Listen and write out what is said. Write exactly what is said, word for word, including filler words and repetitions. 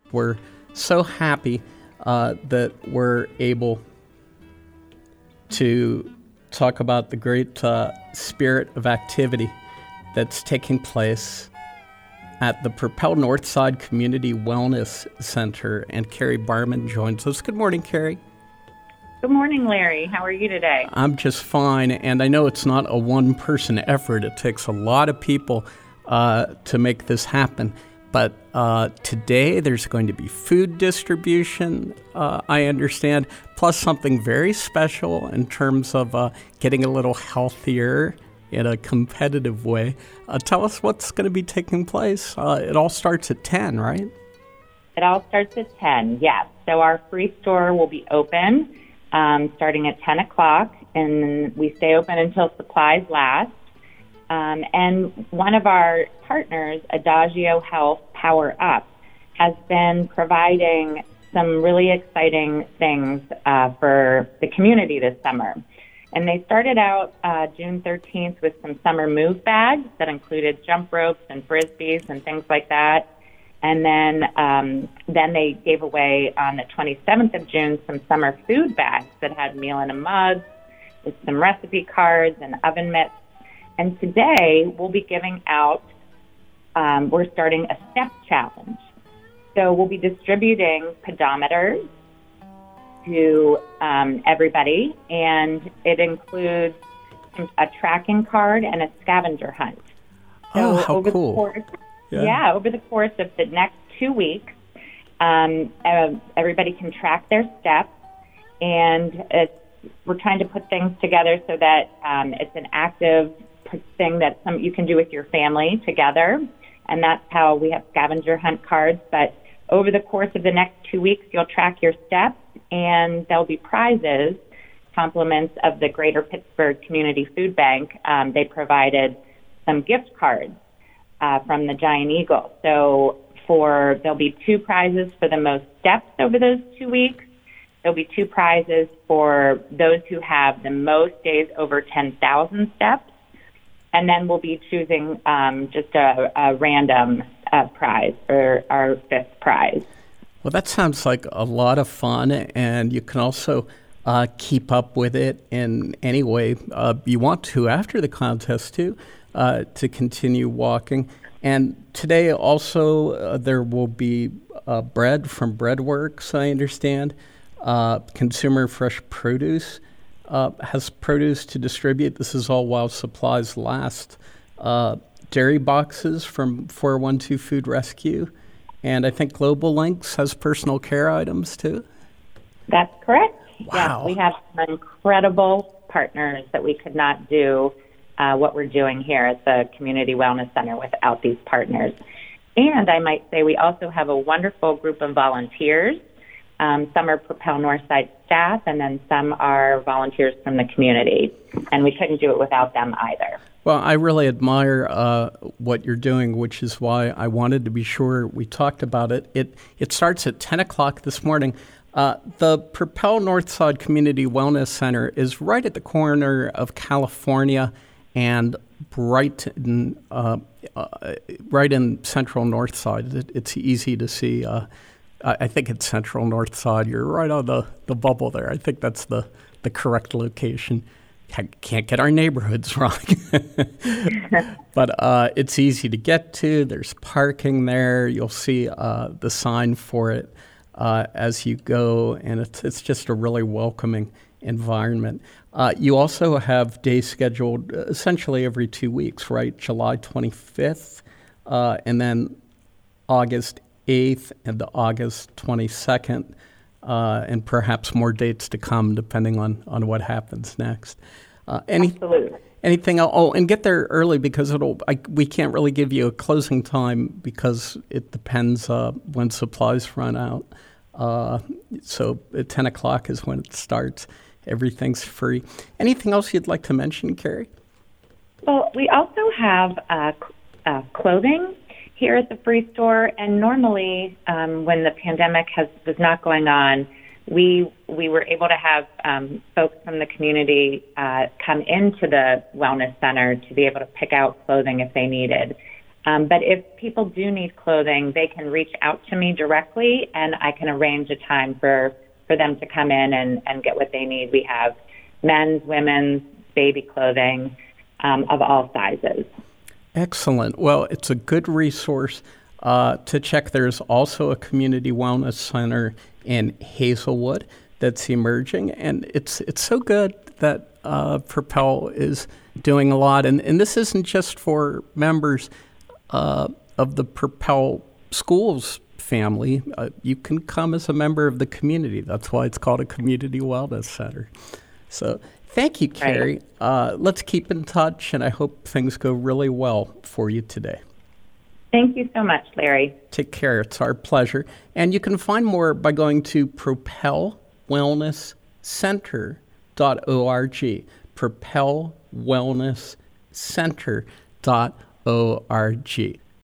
We're so happy uh, that we're able to talk about the great uh, spirit of activity that's taking place at the Propel Northside Community Wellness Center, and Carrie Barman joins us. Good morning, Carrie. Good morning, Larry. How are you today? I'm just fine, and I know it's not a one-person effort. It takes a lot of people uh, to make this happen. But uh, today there's going to be food distribution, uh, I understand, plus something very special in terms of uh, getting a little healthier in a competitive way. Uh, tell us what's going to be taking place. Uh, it all starts at ten, right? It all starts at ten, yes. So our free store will be open um, starting at ten o'clock, and we stay open until supplies last. Um, and one of our partners, Adagio Health Power Up, has been providing some really exciting things uh, for the community this summer. And they started out uh, June thirteenth with some summer move bags that included jump ropes and frisbees and things like that. And then um, then they gave away on the twenty-seventh of June some summer food bags that had meal in a mug with some recipe cards and oven mitts. And today we'll be giving out, um, we're starting a step challenge. So we'll be distributing pedometers to um, everybody, and it includes a tracking card and a scavenger hunt. So oh, how over cool. The course, yeah. yeah, over the course of the next two weeks, um, uh, everybody can track their steps, and it's, we're trying to put things together so that um, it's an active thing that some you can do with your family together, and that's how we have scavenger hunt cards. But over the course of the next two weeks, you'll track your steps, and there'll be prizes, compliments of the Greater Pittsburgh Community Food Bank. Um, they provided some gift cards uh, from the Giant Eagle. So for there'll be two prizes for the most steps over those two weeks. There'll be two prizes for those who have the most days over ten thousand steps. And then we'll be choosing um, just a, a random uh, prize for our fifth prize. Well, that sounds like a lot of fun, and you can also uh, keep up with it in any way uh, you want to after the contest, too, uh, to continue walking. And today also uh, there will be uh, bread from Breadworks, I understand, uh, Consumer Fresh Produce. Uh, has produce to distribute. This is all while supplies last. Uh, dairy boxes from four one two Food Rescue. And I think Global Links has personal care items, too. That's correct. Wow. Yes, we have some incredible partners that we could not do uh, what we're doing here at the Community Wellness Center without these partners. And I might say we also have a wonderful group of volunteers. Um, some are Propel Northside staff, and then some are volunteers from the community. And we couldn't do it without them either. Well, I really admire uh, what you're doing, which is why I wanted to be sure we talked about it. It it starts at ten o'clock this morning. Uh, the Propel Northside Community Wellness Center is right at the corner of California and right in, uh, uh, right in central Northside. It, it's easy to see. Uh, I think it's Central North Side. You're right on the, the bubble there. I think that's the, the correct location. I can't get our neighborhoods wrong. But uh, it's easy to get to. There's parking there. You'll see uh, the sign for it uh, as you go, and it's, it's just a really welcoming environment. Uh, you also have days scheduled essentially every two weeks, right? July twenty-fifth uh, and then August eighth and the August twenty-second, uh, and perhaps more dates to come depending on, on what happens next. Uh, any, Absolutely. Anything else? Oh, and get there early because it'll. I, we can't really give you a closing time because it depends uh, when supplies run out. Uh, so at ten o'clock is when it starts. Everything's free. Anything else you'd like to mention, Carrie? Well, we also have uh, uh, clothing here at the free store, and normally um, when the pandemic has was not going on, we we were able to have um, folks from the community uh, come into the wellness center to be able to pick out clothing if they needed. Um, but if people do need clothing, they can reach out to me directly, and I can arrange a time for, for them to come in and, and get what they need. We have men's, women's, baby clothing um, of all sizes. Excellent. Well, it's a good resource uh, to check. There's also a community wellness center in Hazelwood that's emerging, and it's it's so good that uh, Propel is doing a lot. And, and this isn't just for members uh, of the Propel Schools family. Uh, you can come as a member of the community. That's why it's called a community wellness center. So thank you, Carrie. Right. Uh, let's keep in touch, and I hope things go really well for you today. Thank you so much, Larry. Take care. It's our pleasure. And you can find more by going to propel wellness center dot org. propel wellness center dot org.